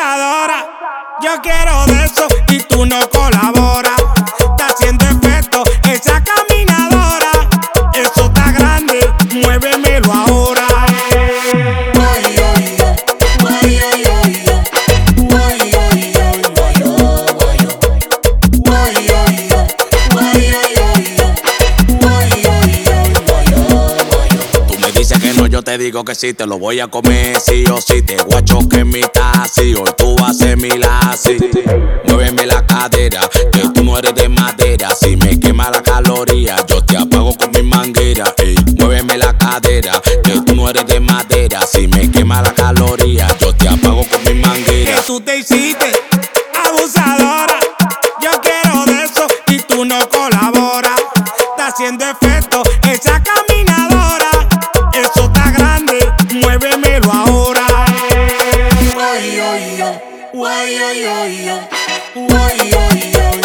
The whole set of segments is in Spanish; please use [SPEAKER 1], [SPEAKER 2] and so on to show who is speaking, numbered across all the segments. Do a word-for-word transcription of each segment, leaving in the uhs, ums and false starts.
[SPEAKER 1] abusadora. Yo quiero de eso y tú no colaboras. Está haciendo efecto esa caminadora. Eso está grande, muévemelo ahora.
[SPEAKER 2] Yo te digo que sí, te lo voy a comer, sí o sí. Te guacho que mi taxi, hoy tú vas a ser mi lazi. Muéveme la cadera, que tú no eres de madera. Si me quema la caloría, yo te apago con mi manguera. Ey, muéveme la cadera, que tú no eres de madera. Si me quema la caloría, yo te apago con mi manguera.
[SPEAKER 1] Que tú te hiciste abusadora. Yo quiero de eso y tú no colaboras. Está haciendo efecto esa caminadora. Eso está grande, muévemelo ahora.
[SPEAKER 3] Guay, guay, guay, guay, guay, guay, guay,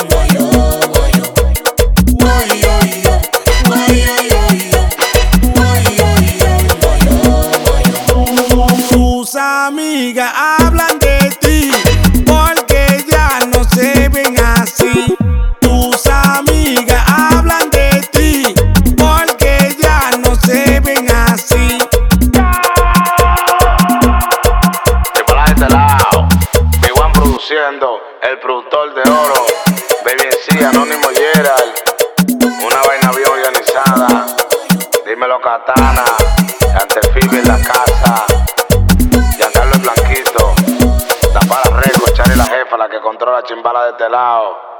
[SPEAKER 1] tus amigas hablan de ti porque ya no se ven así. Tus amigas hablan de ti porque ya no se ven así.
[SPEAKER 4] Produciendo, el productor de oro, Baby en sí, Anónimo Gerald, una vaina bien organizada. Dímelo Katana, Antefibi en la casa, Giancarlo el Blanquito, la para Rego, Charlie la jefa, la que controla chimbala de este lado.